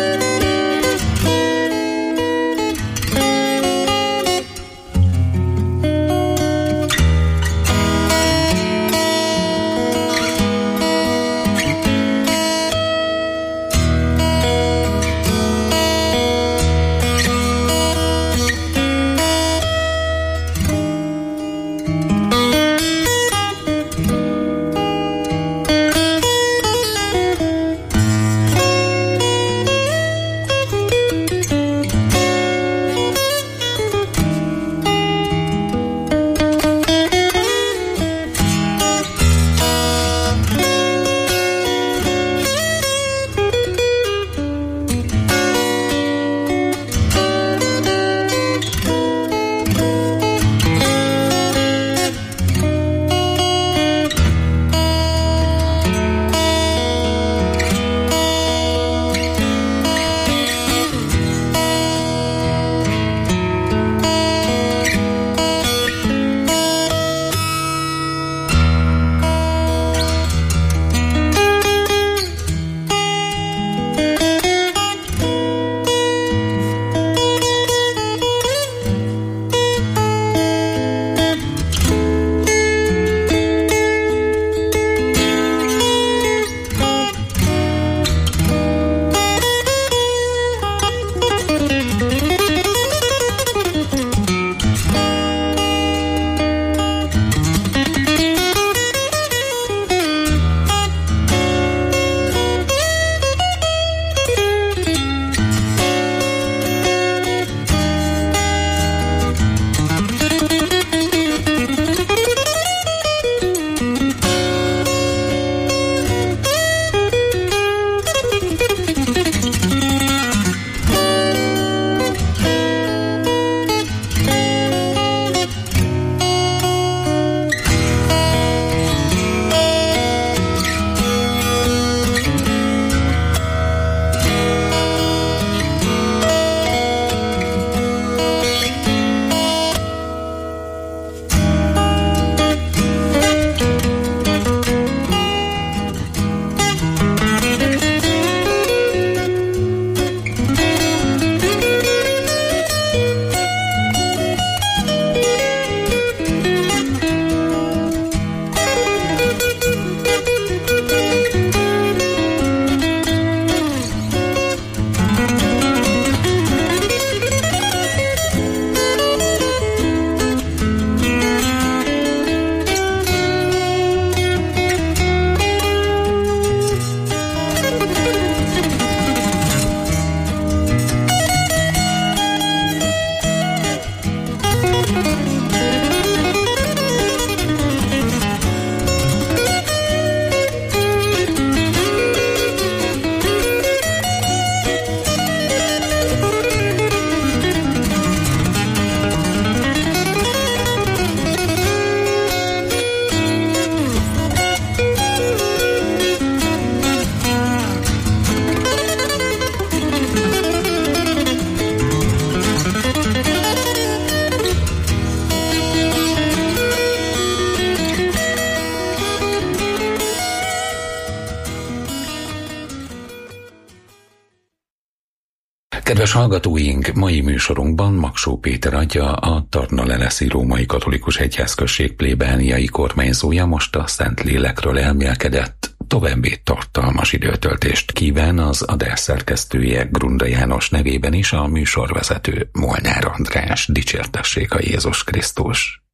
Kedves hallgatóink, mai műsorunkban Maksó Péter atya, a Tarna-Leleszi Római Katolikus Egyházközség plébániai kormányzója most a Szentlélekről elmélkedett. További tartalmas időtöltést kíván az adás szerkesztője Grunda János nevében is a műsorvezető Molnár András. Dicsértessék a Jézus Krisztus!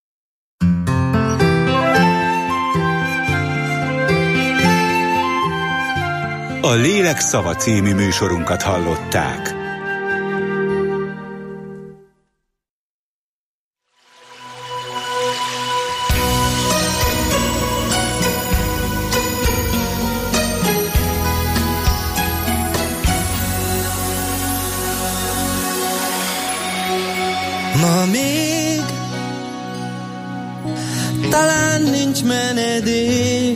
A Lélek szava című műsorunkat hallották. Ma még talán nincs menedék,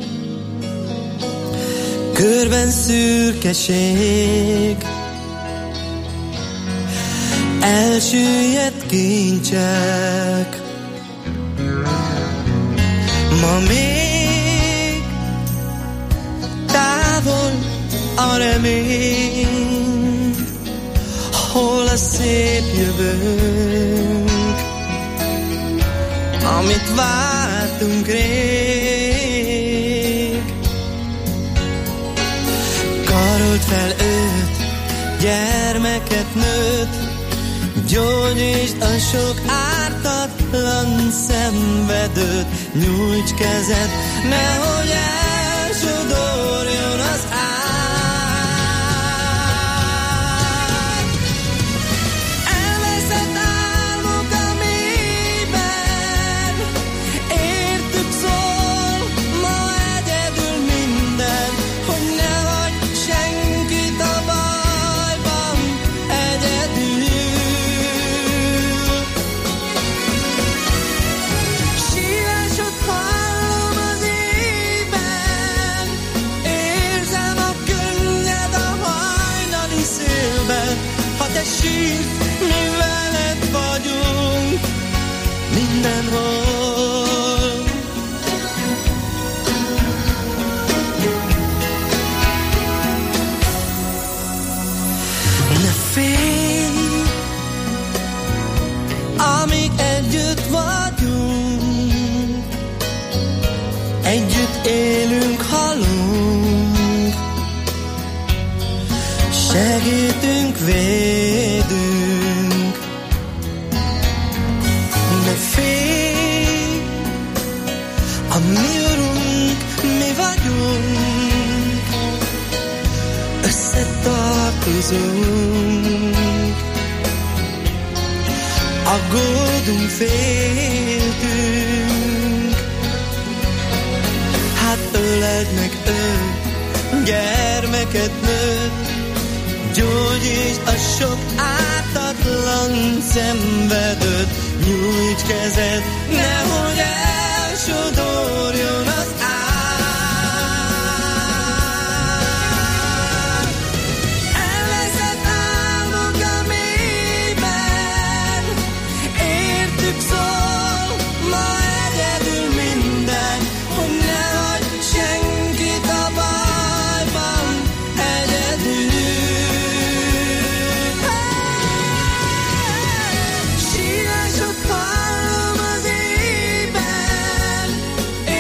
körben szürkeség, elsüllyedt kincsek. Ma még távol a remény, hol a szép jövőnk, amit vártunk rég. Karolt fel őt, gyermeket nőtt, gyógyítsd a sok ártatlan szenvedőt. Nyújts kezed, nehogy elsodorjon az ág. Elveszett álmok a mélyben, értük szól ma egyedül minden, hogy ne hagyj senkit a bajban egyedül. Sírásod hallom az éjben, érzem a könnyed a hajnali szélben. Ha te sírsz, mi veled vagyunk mindenhol. Ne félj, amíg együtt vagyunk, együtt élünk, halunk, segítünk, védünk. Ne félj, a mi Urunk, mi vagyunk, összetartozunk. Aggódunk, féltünk, hát öleld meg őt, gyermeket nőtt, gyógyítsd a sok ártatlan szenvedőt. Nyújts kezed, nehogy elsodorjon az ág. Elveszett álmok a mélyben, értük szól ma egyedül minden, hogy ne hagyj senkit a bajban egyedül. Sírásod hallom az éjben,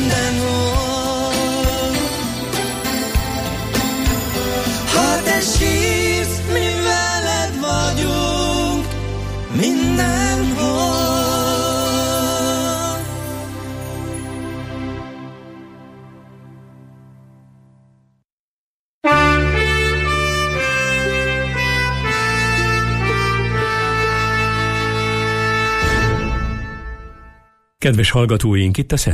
mindenhol. Ha te sírsz, mi veled vagyunk mindenhol. Kedves hallgatóink, itt a